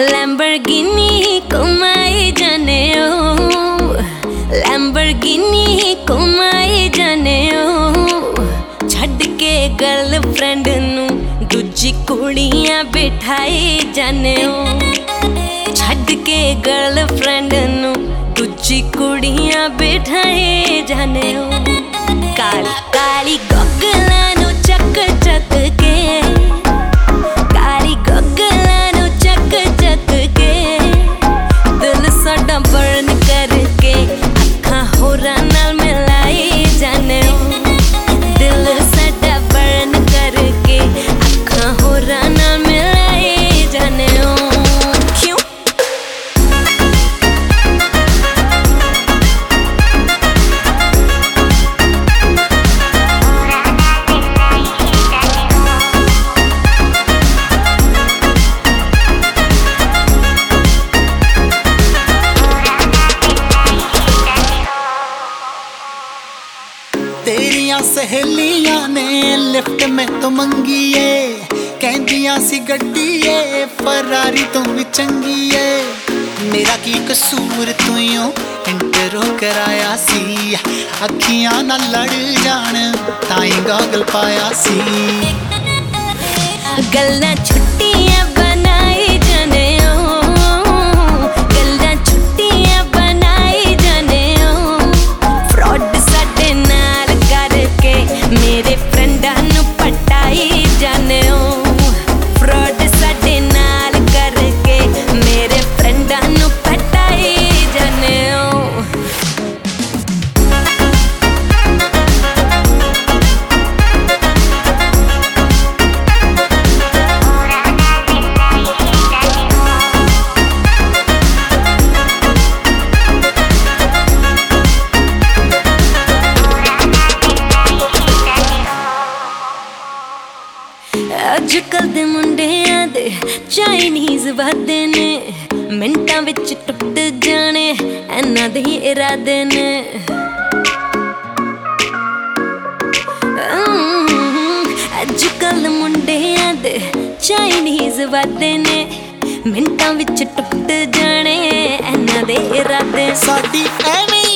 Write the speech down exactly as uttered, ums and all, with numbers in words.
Lamborghini घुमाई जाने ओ, Lamborghini घुमाई जाने ओ। छड्ड के गर्लफ्रेंड नू दूजी कुड़ियां बिठाई जाने ओ, छड्ड के गर्लफ्रेंड नू दूजी कुड़ियां बिठाई जाने ओ। काली काली गोगलां नू चक चक के, काली गोगलां नू चक चक के, दिल साडा बर्न करके अखां होरां नाल मिलाई जाने ओ। दिल साडा बर्न करके अखां होरां नाल मिलाई जाने ओ। क्यों तेरिया सहेलियां ने लिफ्ट में तो मंगी है, कहंदियां सी गड्डी है फरारी तो भी चंगी है। मेरा की कसूर तुइयों इंटरो कराया सी, अखियां ना लड़ जान ताई गॉगल पाया सी। गल्लां छुट्टियां बनाई जाने ओ, गल्लां छुट्टियां बनाई जाने ओ। फ्रॉड साडे नाल करके मेरे फ्रेंडां नू पटाई जाने ओ, फ्रॉड साडे नाल करके मेरे फ्रेंडां नू पटाई जाने ओ। अजकल दे मुंडियां दे चाइनीज वादे ने, मिंटां विच टुट जाने इन्हां दे इरादे ने। अजकल मुंडियां दे चाइनीज वादे ने, मिंटां विच टुट जाने इन्हां दे इरादे। साडी एवें